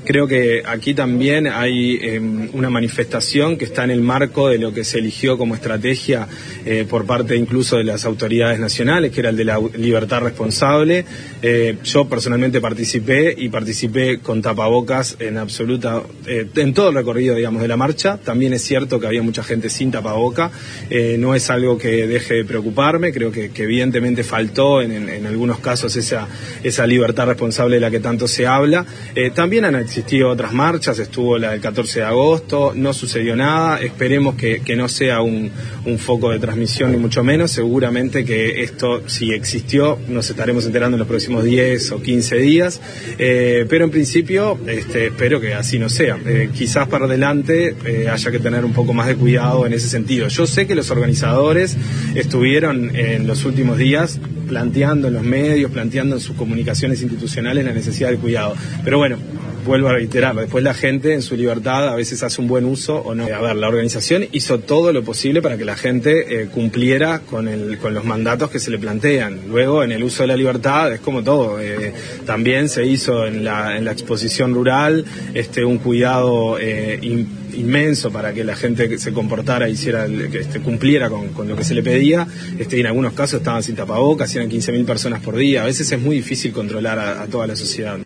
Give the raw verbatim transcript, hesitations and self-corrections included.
creo que aquí también hay eh, una manifestación que está en el marco de lo que se eligió como estrategia eh, por parte incluso de las autoridades nacionales, que era el de la libertad responsable. Eh, yo personalmente participé y participé con tapabocas en absoluta, eh, en todo el recorrido, digamos, de la marcha. También es cierto que había mucha gente sin tapaboca, eh, no es algo que deje de preocuparme, creo que, que evidentemente faltó en, en, en algunos casos esa, esa libertad responsable de la que tanto se habla. Eh, también han existido otras marchas, estuvo la del catorce de agosto, no sucedió nada, esperemos que, que no sea un, un foco de transmisión ni mucho menos, seguramente que esto, si existió, nos estaremos enterando en los próximos diez o quince días, eh, pero en principio este, espero que así no sea. Eh, quizás para adelante eh, haya que tener un poco más de cuidado en ese sentido. Yo sé que los organizadores estuvieron en los últimos días planteando en los medios, planteando en sus comunicaciones institucionales la necesidad de cuidado, pero bueno, vuelvo a reiterar, después la gente en su libertad a veces hace un buen uso o no. A ver, la organización hizo todo lo posible para que la gente eh, cumpliera con, el, con los mandatos que se le plantean. Luego, en el uso de la libertad, es como todo. Eh, también se hizo en la, en la exposición rural este, un cuidado eh, in, inmenso para que la gente se comportara, hiciera, que este, cumpliera con, con lo que se le pedía. Este, y en algunos casos estaban sin tapabocas, eran quince mil personas por día. A veces es muy difícil controlar a, a toda la sociedad.